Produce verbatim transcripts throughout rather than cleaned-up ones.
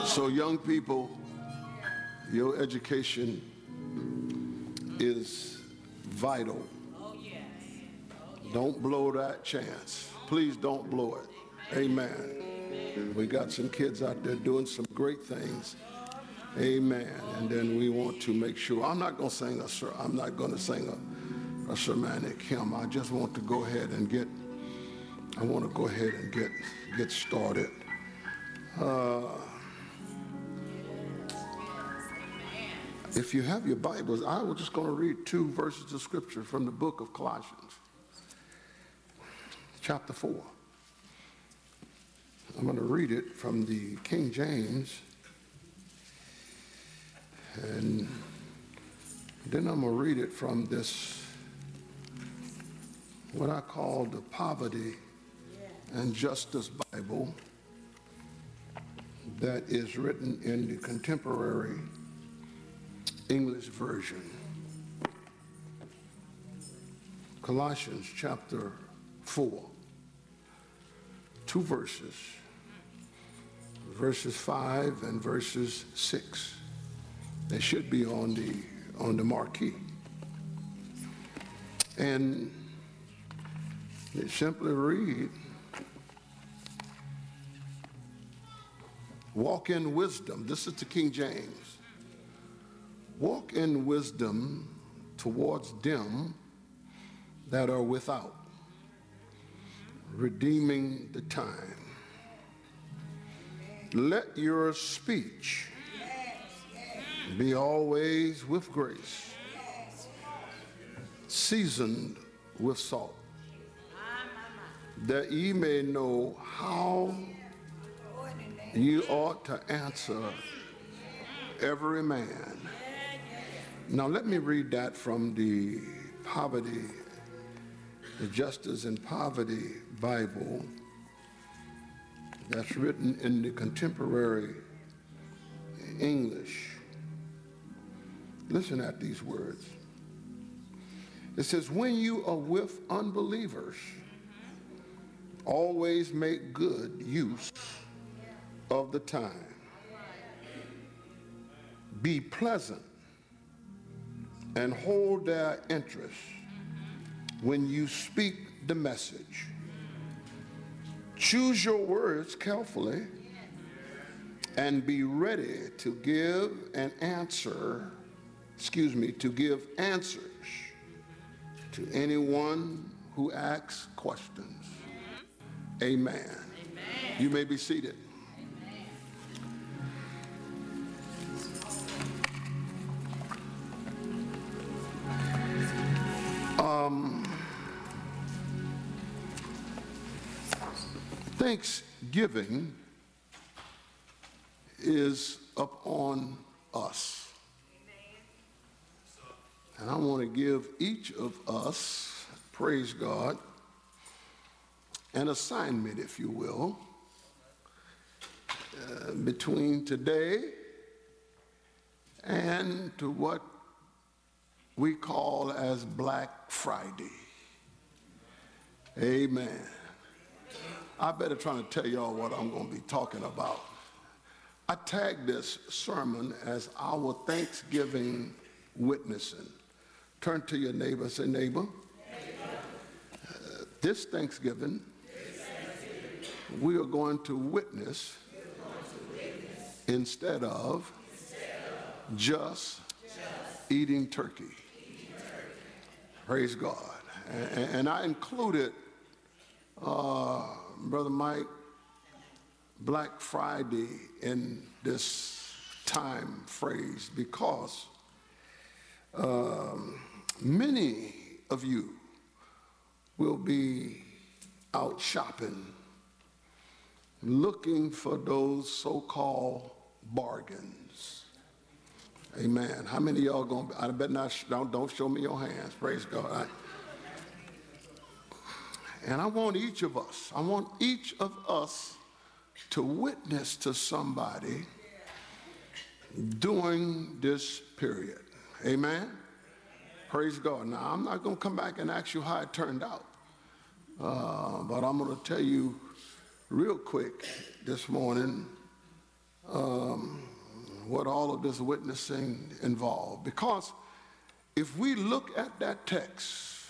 So young people, your education is vital. Don't blow that chance. Please don't blow it. Amen. We got some kids out there doing some great things. Amen. And then we want to make sure. I'm not going to sing a. I'm not going to sing a, a sermonic hymn. I just want to go ahead and get. I want to go ahead and get get started. Uh, if you have your Bibles, I was just going to read two verses of scripture from the book of Colossians, chapter four. I'm going to read it from the King James, and then I'm going to read it from this, what I call the Poverty and Justice Bible, that is written in the Contemporary English Version. Colossians chapter four, two verses, verses five and verses six. They should be on the on the marquee. And they simply read, walk in wisdom. This is the King James. Walk in wisdom towards them that are without, redeeming the time. Let your speech be always with grace, seasoned with salt, that ye may know how you ought to answer every man. Now let me read that from the Poverty, the Justice and Poverty Bible, that's written in the Contemporary English. Listen at these words. It says, when you are with unbelievers, always make good use of the time. Be pleasant and hold their interest when you speak the message. Choose your words carefully and be ready to give an answer, excuse me, to give answers to anyone who asks questions. Amen. Amen. You may be seated. Um, Thanksgiving is upon us. And I want to give each of us, praise God, an assignment, if you will, uh, between today and to what we call as Black Friday. Amen. I better try to tell y'all what I'm going to be talking about. I tagged this sermon as our Thanksgiving witnessing. Turn to your neighbor and say, neighbor, uh, this Thanksgiving, this Thanksgiving, we are going to witness, going to witness instead of, instead of just, just eating turkey. Praise God. And, and I included, uh, Brother Mike, Black Friday in this time phrase because um, many of you will be out shopping, looking for those so-called bargains. Amen. How many of y'all gonna? I bet not. Don't don't show me your hands. Praise God. I, and I want each of us. I want each of us to witness to somebody during this period. Amen. Praise God. Now I'm not going to come back and ask you how it turned out, uh, but I'm going to tell you real quick this morning um, what all of this witnessing involved. Because if we look at that text,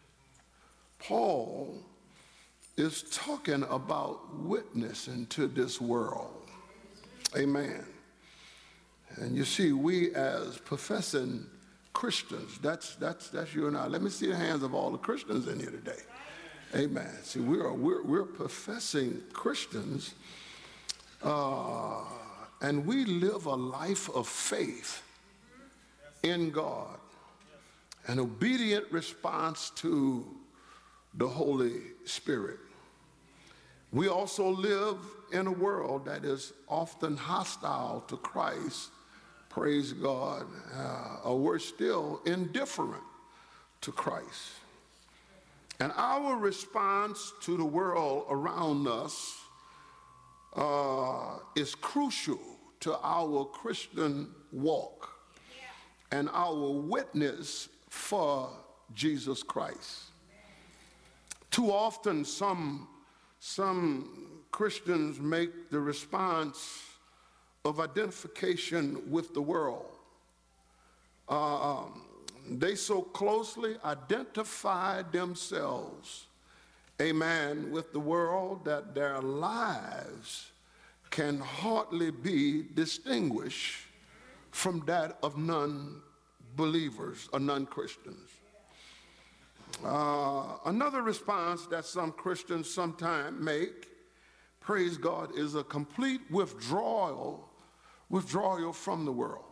Paul is talking about witnessing to this world. Amen. And you see, we as professing Christians, that's, that's, that's you and I. Let me see the hands of all the Christians in here today. Amen. See, we are, we're, we're professing Christians, uh, and we live a life of faith in God, an obedient response to the Holy Spirit. We also live in a world that is often hostile to Christ, praise God, uh, or worse still, indifferent to Christ. And our response to the world around us uh, is crucial to our Christian walk and our witness for Jesus Christ. Too often, some, some Christians make the response of identification with the world. Um, they so closely identify themselves, amen, with the world that their lives can hardly be distinguished from that of non-believers or non-Christians. Uh, another response that some Christians sometimes make, praise God, is a complete withdrawal, withdrawal from the world.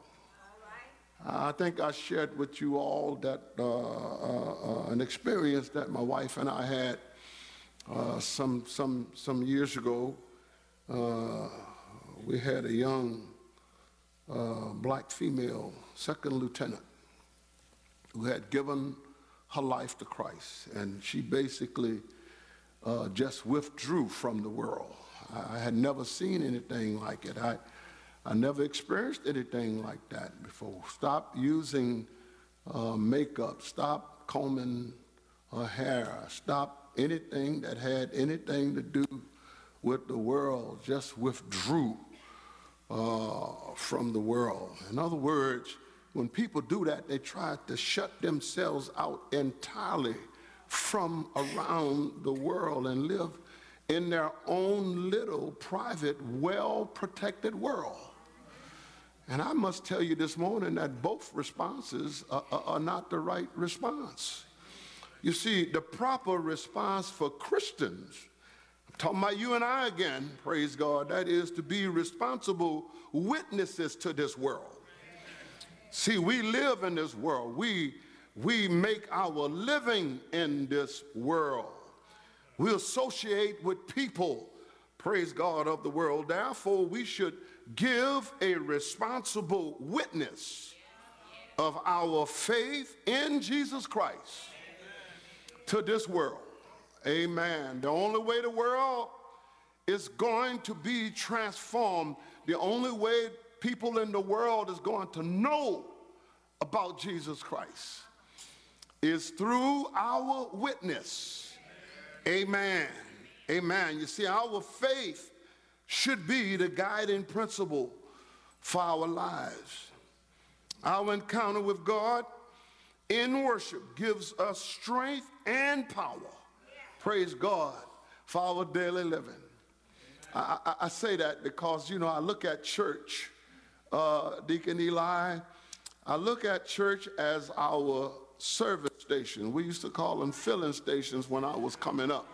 I think I shared with you all that uh, uh, uh, an experience that my wife and I had uh, some some some years ago. Uh, we had a young uh, black female second lieutenant who had given her life to Christ, and she basically uh, just withdrew from the world. I, I had never seen anything like it. I. I never experienced anything like that before. Stop using uh, makeup, stop combing her hair, stop anything that had anything to do with the world, just withdrew uh, from the world. In other words, when people do that, they try to shut themselves out entirely from around the world and live in their own little private, well-protected world. And I must tell you this morning that both responses are, are not the right response. You see, the proper response for Christians, I'm talking about you and I again, praise God, that is to be responsible witnesses to this world. See, we live in this world. We, we make our living in this world. We associate with people, praise God, of the world. Therefore, we should give a responsible witness of our faith in Jesus Christ to this world. Amen. The only way the world is going to be transformed, the only way people in the world is going to know about Jesus Christ is through our witness. Amen. Amen. You see, our faith should be the guiding principle for our lives. Our encounter with God in worship gives us strength and power, praise God, for our daily living. I, I, I say that because, you know, I look at church, uh, Deacon Eli, I look at church as our service station. We used to call them filling stations when I was coming up.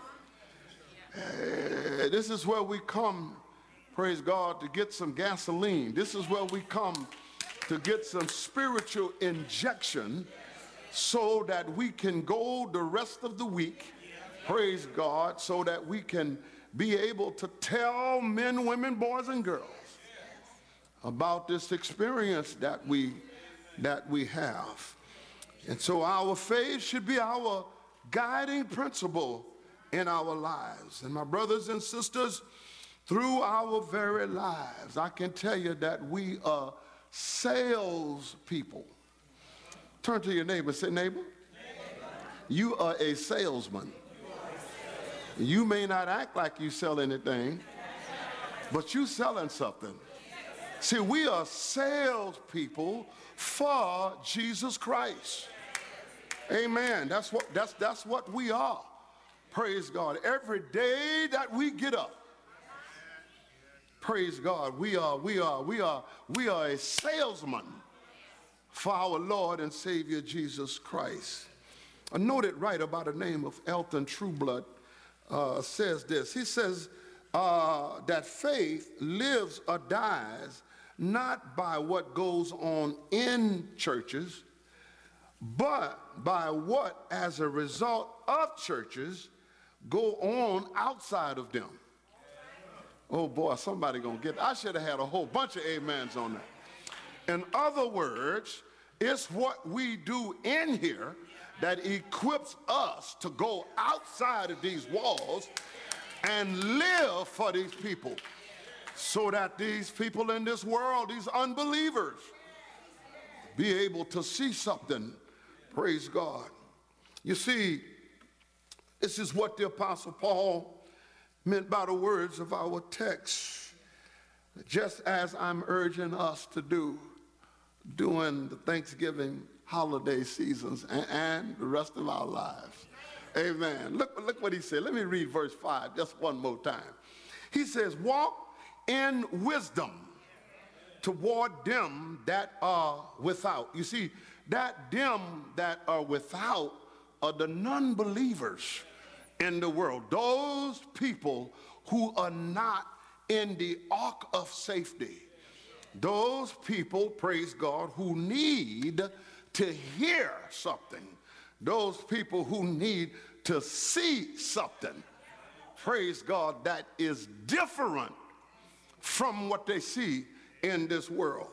Uh, this is where we come, praise God, to get some gasoline. This is where we come to get some spiritual injection so that we can go the rest of the week, praise God, so that we can be able to tell men, women, boys, and girls about this experience that we, that we have. And so our faith should be our guiding principle in our lives. And my brothers and sisters, through our very lives, I can tell you that we are sales people. Turn to your neighbor and say, neighbor, you are a salesman. You may not act like you sell anything, but you selling something. See, we are salespeople for Jesus Christ. Amen. That's what, that's, that's what we are. Praise God. Every day that we get up, praise God, we are, we are, we are, we are a salesman for our Lord and Savior Jesus Christ. A noted writer by the name of Elton Trueblood uh, says this. He says uh, that faith lives or dies not by what goes on in churches, but by what, as a result of churches, go on outside of them. Oh boy, somebody gonna get, I should have had a whole bunch of amens on that. In other words, it's what we do in here that equips us to go outside of these walls and live for these people, so that these people in this world, these unbelievers, be able to see something. Praise God. You see, this is what the Apostle Paul meant by the words of our text. Just as I'm urging us to do during the Thanksgiving holiday seasons and, and the rest of our lives. Amen. Look, look what he said. Let me read verse five just one more time. He says, walk in wisdom toward them that are without. You see, that them that are without are the non-believers in the world. Those people who are not in the ark of safety. Those people, praise God, who need to hear something. Those people who need to see something, praise God, that is different from what they see in this world.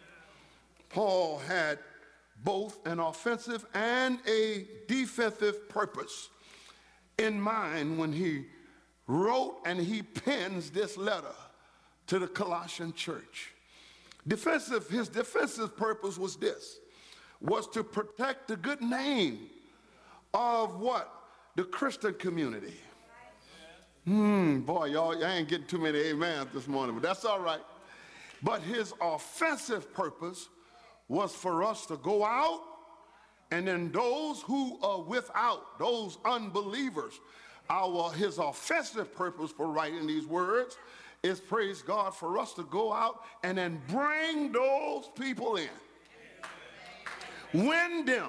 Paul had both an offensive and a defensive purpose in mind when he wrote and he pens this letter to the Colossian church. Defensive, his defensive purpose was this, was to protect the good name of what? The Christian community. Hmm, boy, y'all, I ain't getting too many amens this morning, but that's all right. But his offensive purpose was for us to go out, and then those who are without, those unbelievers, our, his offensive purpose for writing these words is, praise God, for us to go out and then bring those people in. Win them.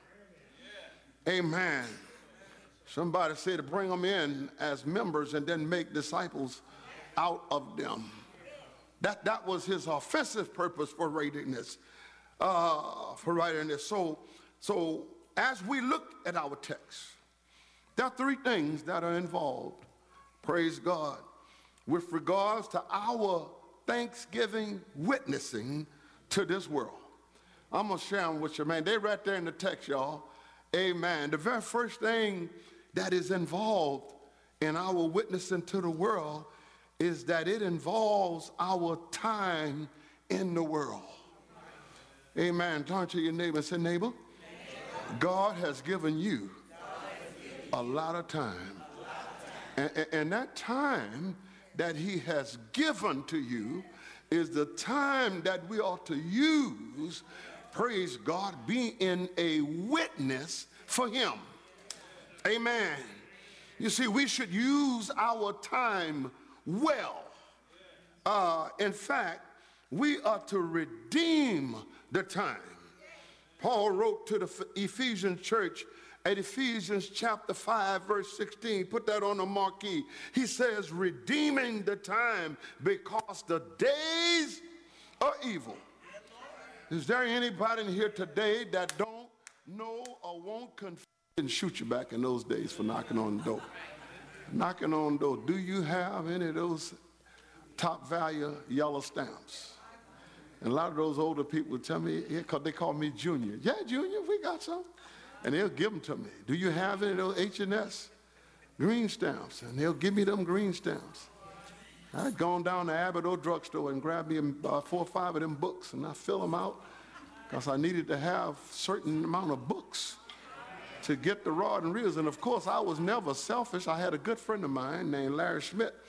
Amen. Somebody say to bring them in as members and then make disciples out of them. That, that was his offensive purpose for writing this. Uh, for writing this. So, so as we look at our text, there are three things that are involved, praise God, with regards to our Thanksgiving witnessing to this world. I'm going to share them with you, man. They're right there in the text, y'all. Amen. The very first thing that is involved in our witnessing to the world is that it involves our time in the world. Amen. Turn to your neighbor and say, neighbor, God has given you a lot of time. And, and that time that he has given to you is the time that we ought to use, praise God, being a witness for him. Amen. You see, we should use our time well. Uh, in fact, we are to redeem the time. Paul wrote to the Ephesian church at Ephesians chapter five, verse sixteen. Put that on the marquee. He says, redeeming the time because the days are evil. Is there anybody in here today that don't know or won't confess and shoot you back in those days for knocking on the door? Knocking on the door. Do you have any of those top value yellow stamps? And a lot of those older people would tell me, yeah, cause they call me Junior. Yeah, Junior, we got some. And they'll give them to me. Do you have any of those H and S green stamps? And they'll give me them green stamps. I'd gone down to Abbott Old drugstore and grabbed me uh, four or five of them books, and I fill them out because I needed to have a certain amount of books to get the rod and reels. And of course, I was never selfish. I had a good friend of mine named Larry Schmidt.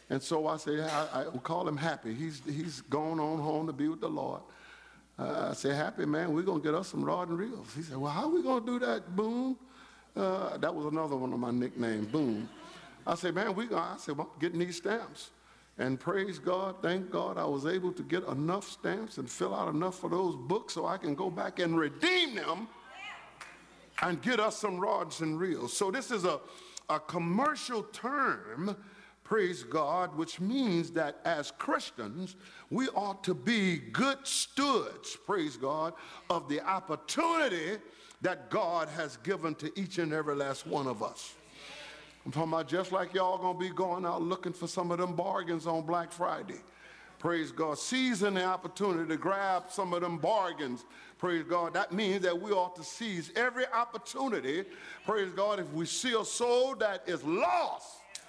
And so I say, I, I call him Happy. He's, he's gone on home to be with the Lord. Uh, I say, Happy, man, we're going to get us some rod and reels. He said, well, how are we going to do that, Boom? Uh, that was another one of my nicknames, Boom. I said, man, we I said, well, I'm getting these stamps. And praise God, thank God, I was able to get enough stamps and fill out enough for those books so I can go back and redeem them and get us some rods and reels. So this is a, a commercial term, praise God, which means that as Christians, we ought to be good stewards, praise God, of the opportunity that God has given to each and every last one of us. I'm talking about just like y'all gonna be going out looking for some of them bargains on Black Friday. Praise God. Seizing the opportunity to grab some of them bargains. Praise God. That means that we ought to seize every opportunity. Praise God. If we see a soul that is lost,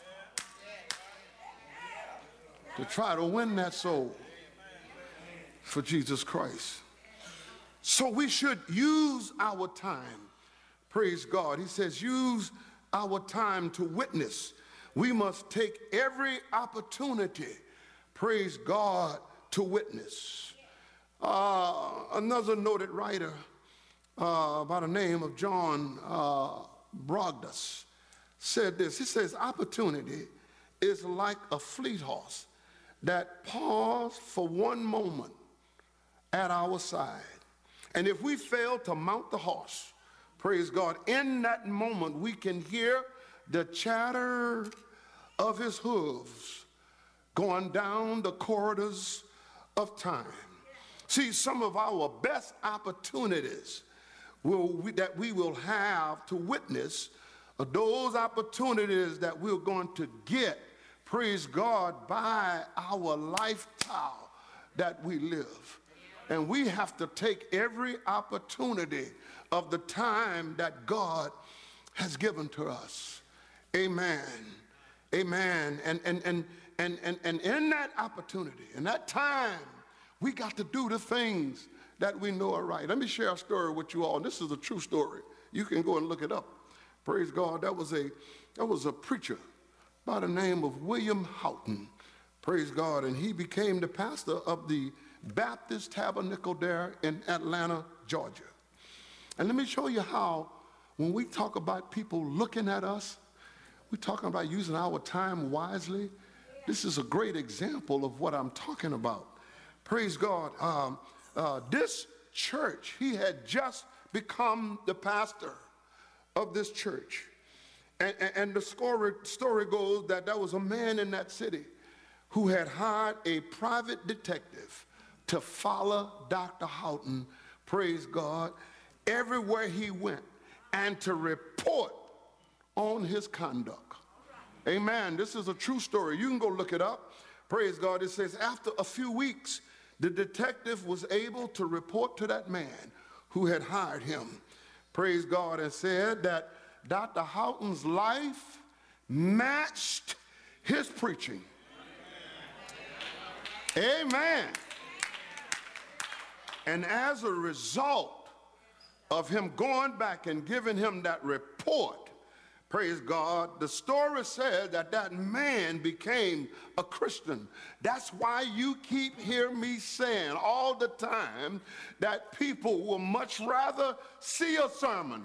to try to win that soul for Jesus Christ. So we should use our time. Praise God. He says use our time to witness. We must take every opportunity, praise God, to witness. Uh, another noted writer uh, by the name of John uh, Brogdus said this. He says, opportunity is like a fleet horse that paused for one moment at our side. And if we fail to mount the horse, praise God, in that moment we can hear the chatter of his hooves going down the corridors of time. See, some of our best opportunities will we, that we will have to witness are those opportunities that we're going to get, praise God, by our lifestyle that we live. And we have to take every opportunity of the time that God has given to us. Amen. Amen. And and and and and, and in that opportunity, in that time, we got to do the things that we know are right. Let me share a story with you all. This is a true story. You can go and look it up. Praise God. That was a that was a preacher by the name of William Houghton. Praise God. And he became the pastor of the Baptist Tabernacle there in Atlanta, Georgia. And let me show you how when we talk about people looking at us, we're talking about using our time wisely. This is a great example of what I'm talking about. Praise God. Um, uh, this church, he had just become the pastor of this church. And, and, and the story, story goes that there was a man in that city who had hired a private detective to follow Doctor Houghton, praise God, everywhere he went and to report on his conduct. Amen. This is a true story. You can go look it up. Praise God. It says after a few weeks, the detective was able to report to that man who had hired him, praise God, and said that Doctor Houghton's life matched his preaching. Amen. And as a result of him going back and giving him that report, praise God, the story said that that man became a Christian. That's why you keep hearing me saying all the time that people will much rather see a sermon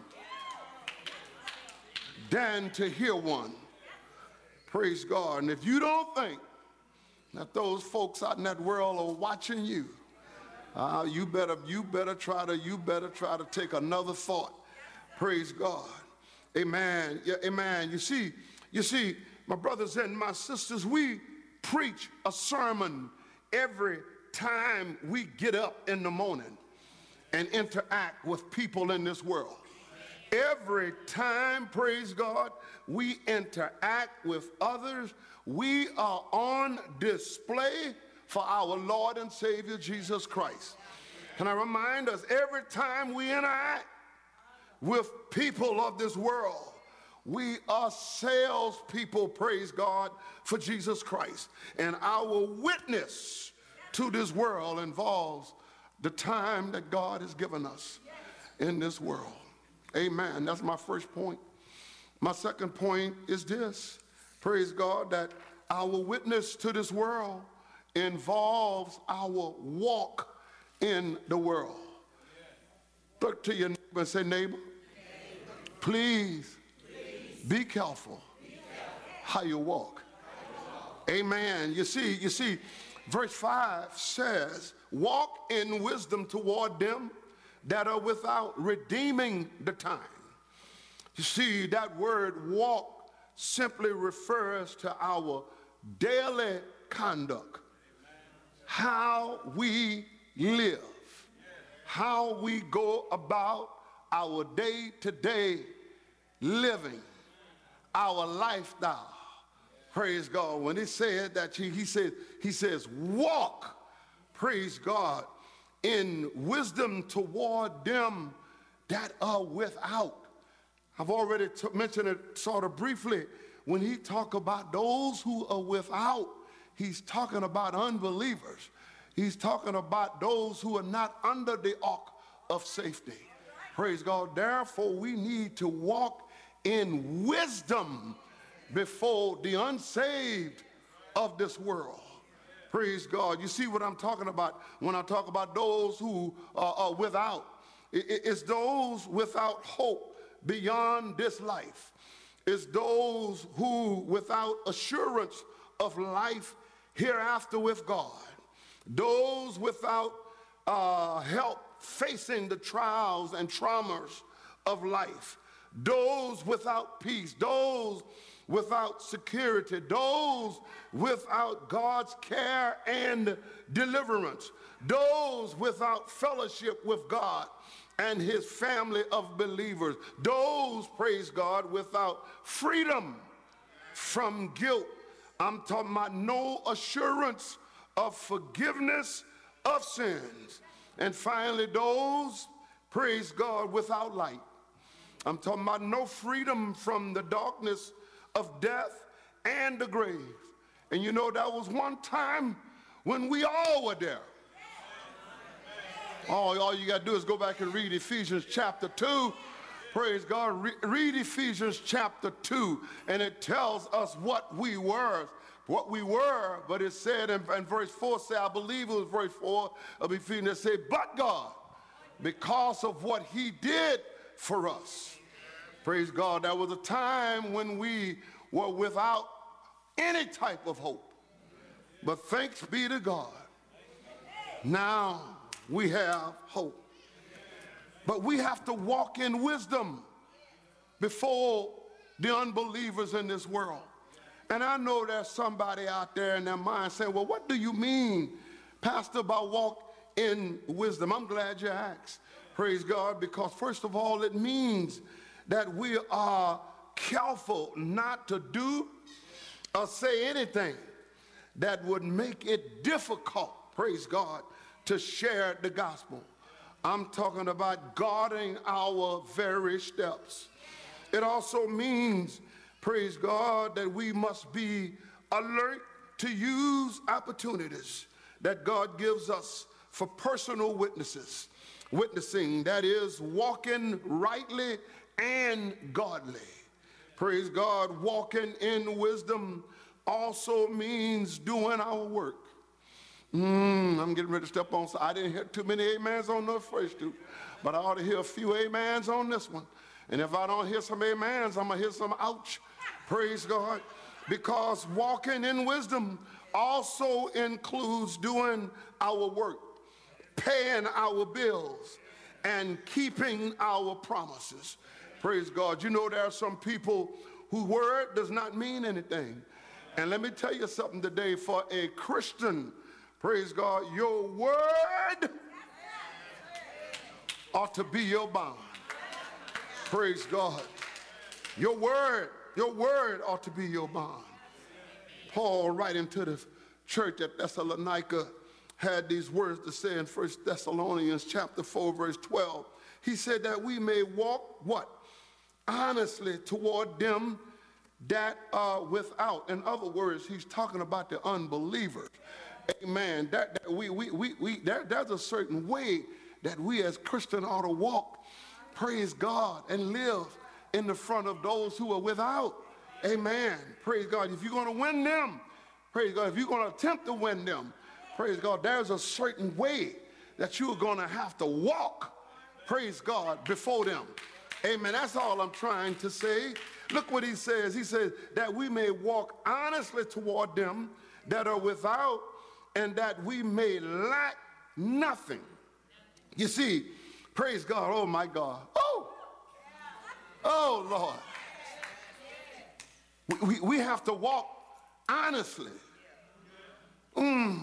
than to hear one. Praise God. And if you don't think that those folks out in that world are watching you, Uh, you better, you better try to, you better try to take another thought. Praise God. Amen. Yeah, amen. You see, you see, my brothers and my sisters, we preach a sermon every time we get up in the morning and interact with people in this world. Every time, praise God, we interact with others, we are on display for our Lord and Savior Jesus Christ. Can I remind us, every time we interact with people of this world, we are salespeople, praise God, for Jesus Christ. And our witness to this world involves the time that God has given us in this world. Amen. That's my first point. My second point is this, praise God, that Our witness to this world involves our walk in the world. Look to your neighbor and say, neighbor, please, please be careful, be careful how you walk. How you walk. Amen. You see, you see, verse five says, walk in wisdom toward them that are without, redeeming the time. You see, that word walk simply refers to our daily conduct, how we live, how we go about our day-to-day living, our lifestyle. Praise God. When he said that, he, he said, he says, walk, praise God, in wisdom toward them that are without. I've already t- mentioned it sort of briefly. When he talk about those who are without, he's talking about unbelievers. He's talking about those who are not under the ark of safety. Praise God. Therefore, we need to walk in wisdom before the unsaved of this world. Praise God. You see what I'm talking about when I talk about those who are, are without. It's those without hope beyond this life. It's those who without assurance of life hereafter with God. Those without uh, help facing the trials and traumas of life. Those without peace. Those without security. Those without God's care and deliverance. Those without fellowship with God and his family of believers. Those, praise God, without freedom from guilt. I'm talking about no assurance of forgiveness of sins. And finally, those, praise God, without light. I'm talking about no freedom from the darkness of death and the grave. And you know, that was one time when we all were there. All, all you got to do is go back and read Ephesians chapter two. Praise God. Re- read Ephesians chapter two, and it tells us what we were. What we were, but it said in, in verse four, say, I believe it was verse four of Ephesians, it said, but God, because of what he did for us. Praise God. There was a time when we were without any type of hope. But thanks be to God. Now we have hope. But we have to walk in wisdom before the unbelievers in this world. And I know there's somebody out there in their mind saying, well, what do you mean, Pastor, by walk in wisdom? I'm glad you asked. Praise God, because first of all, it means that we are careful not to do or say anything that would make it difficult, praise God, to share the gospel. I'm talking about guarding our very steps. It also means, praise God, that we must be alert to use opportunities that God gives us for personal witnesses. Witnessing, that is, walking rightly and godly. Praise God, walking in wisdom also means doing our work. Mm, I'm getting ready to step on. So I didn't hear too many amens on the first two, but I ought to hear a few amens on this one. And if I don't hear some amens, I'm going to hear some ouch. Praise God. Because walking in wisdom also includes doing our work, paying our bills, and keeping our promises. Praise God. You know, there are some people whose word does not mean anything. And let me tell you something today. For a Christian, praise God, your word ought to be your bond. Praise God. Your word, your word ought to be your bond. Paul, writing to the church at Thessalonica, had these words to say in First Thessalonians chapter four, verse twelve. He said that we may walk, what? Honestly toward them that are without. In other words, he's talking about the unbelievers. Amen. That, that we, we, we, we, there, there's a certain way that we as Christians ought to walk, praise God, and live in the front of those who are without. Amen. Praise God. If you're going to win them, Praise God. If you're going to attempt to win them, praise God, there's a certain way that you're going to have to walk, praise God, before them. Amen. That's all I'm trying to say. Look what he says. He says that we may walk honestly toward them that are without, and that we may lack nothing. You see, praise God. Oh, my God. Oh, oh, Lord. We, we, we have to walk honestly. Mm.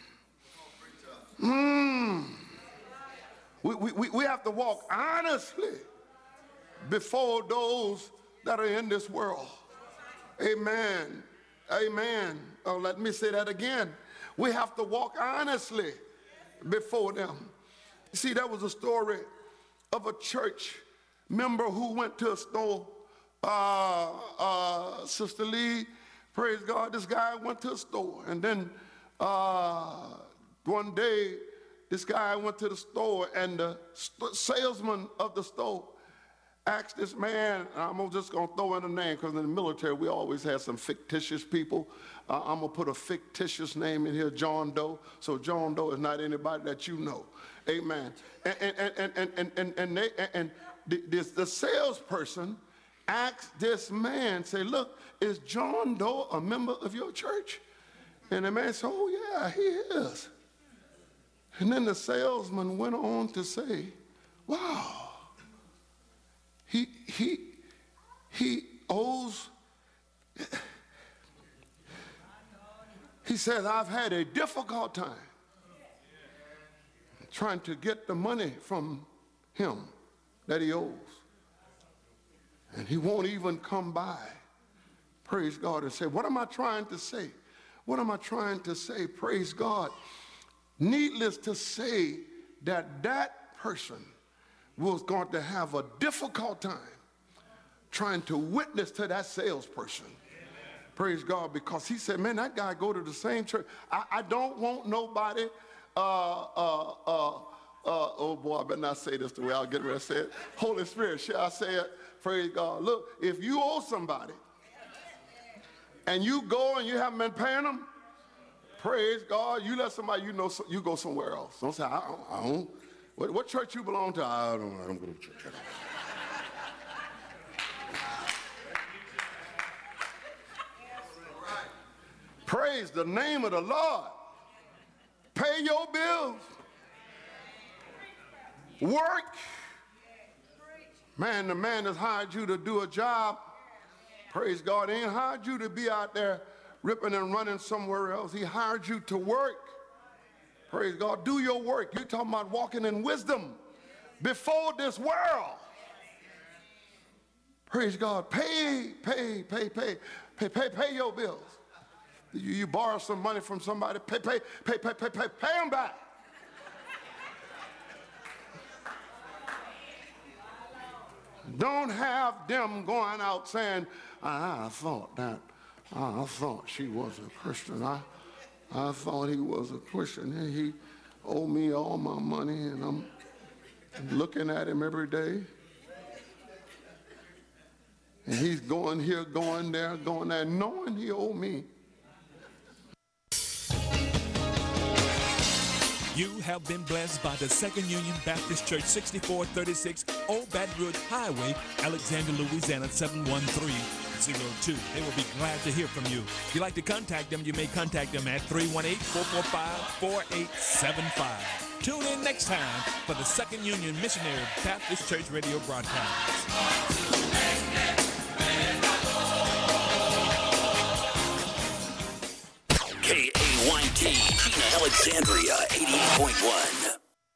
Mm. We, we, we have to walk honestly before those that are in this world. Amen. Amen. Oh, let me say that again. We have to walk honestly before them. See, that was a story of a church member who went to a store. Uh, uh, Sister Lee, praise God, this guy went to a store. And then uh, one day, this guy went to the store, and the st- salesman of the store asked this man, I'm just going to throw in a name because in the military we always have some fictitious people. Uh, I'm going to put a fictitious name in here, John Doe. So John Doe is not anybody that you know. Amen. And, and, and, and, and, and, and, they, and the, this, the salesperson asked this man, say, look, is John Doe a member of your church? And the man said, oh, yeah, he is. And then the salesman went on to say, wow. He, he, he owes, he says, I've had a difficult time trying to get the money from him that he owes. And he won't even come by, praise God, and say, what am I trying to say? What am I trying to say? Praise God. Needless to say that that person was going to have a difficult time trying to witness to that salesperson. Amen. Praise God, because he said, man, that guy go to the same church. I, I don't want nobody, uh, uh, uh, uh, oh boy, I better not say this the way I'll get ready to say it. Holy Spirit, shall I say it? Praise God. Look, if you owe somebody and you go and you haven't been paying them, praise God, you let somebody you know, you go somewhere else. Don't say, I don't, I don't. What, what church you belong to? I don't, I don't go to church. Praise the name of the Lord. Pay your bills. Work. Man, the man has hired you to do a job. Praise God. He ain't hired you to be out there ripping and running somewhere else. He hired you to work. Praise God. Do your work. You're talking about walking in wisdom before this world. Praise God. Pay, pay, pay, pay, pay, pay, pay your bills. You, you borrow some money from somebody, pay, pay, pay, pay, pay, pay, pay them back. Don't have them going out saying, I, I thought that, I, I thought she was a Christian. I, I thought he was a Christian. He owed me all my money, and I'm looking at him every day. And he's going here, going there, going there, knowing he owed me. You have been blessed by the Second Union Baptist Church, sixty-four thirty-six Old Baton Rouge Highway, Alexandria, Louisiana, seven one three zero two. They will be glad to hear from you. If you'd like to contact them, you may contact them at three one eight, four four five, four eight seven five. Tune in next time for the Second Union Missionary Baptist Church radio broadcast. K A Y T, Tina, Alexandria, eighty-eight point one.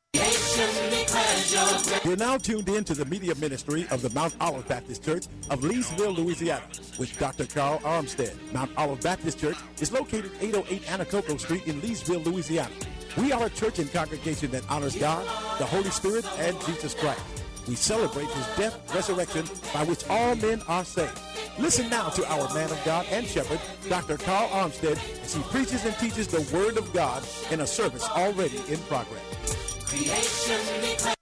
You're now tuned in to the media ministry of the Mount Olive Baptist Church of Leesville, Louisiana, with Doctor Carl Armstead. Mount Olive Baptist Church is located eight oh eight Anacoco Street in Leesville, Louisiana. We are a church and congregation that honors God, the Holy Spirit, and Jesus Christ. We celebrate his death, resurrection, by which all men are saved. Listen now to our man of God and shepherd, Doctor Carl Armstead, as he preaches and teaches the Word of God in a service already in progress. Creation